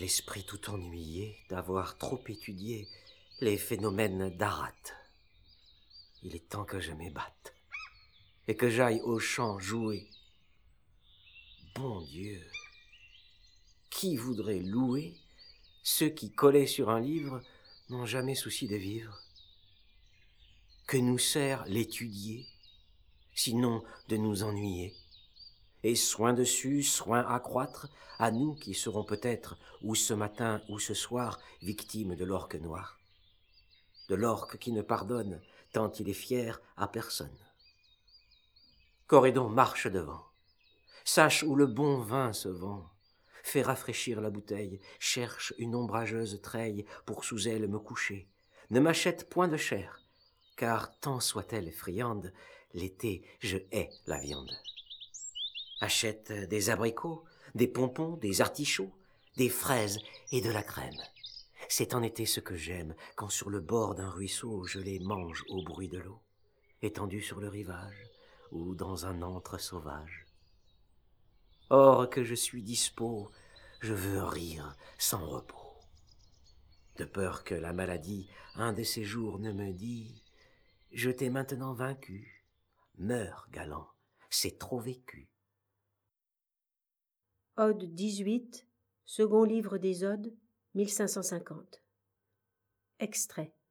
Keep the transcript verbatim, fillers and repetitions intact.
l'esprit tout ennuyé d'avoir trop étudié les phénomènes d'Arat. Il est temps que je m'ébatte et que j'aille au champ jouer. Bon Dieu, qui voudrait louer ceux qui, collés sur un livre, n'ont jamais souci de vivre? Que nous sert l'étudier, sinon de nous ennuyer? Et soin dessus, soin à croître, à nous qui serons peut-être, ou ce matin ou ce soir, victimes de l'orque noir. De l'orque qui ne pardonne, tant il est fier à personne. Coridon, marche devant. Sache où le bon vin se vend. Fais rafraîchir la bouteille, cherche une ombrageuse treille pour sous elle me coucher. Ne m'achète point de chair, car tant soit-elle friande, l'été je hais la viande. Achète des abricots, des pompons, des artichauts, des fraises et de la crème. C'est en été ce que j'aime, quand sur le bord d'un ruisseau je les mange au bruit de l'eau, étendus sur le rivage ou dans un antre sauvage. Or que je suis dispos, je veux rire sans repos, de peur que la maladie un de ces jours ne me dit « Je t'ai maintenant vaincu, meurs, galant, c'est trop vécu. » Ode dix-huit, second livre des Odes, mille cinq cent cinquante. Extrait.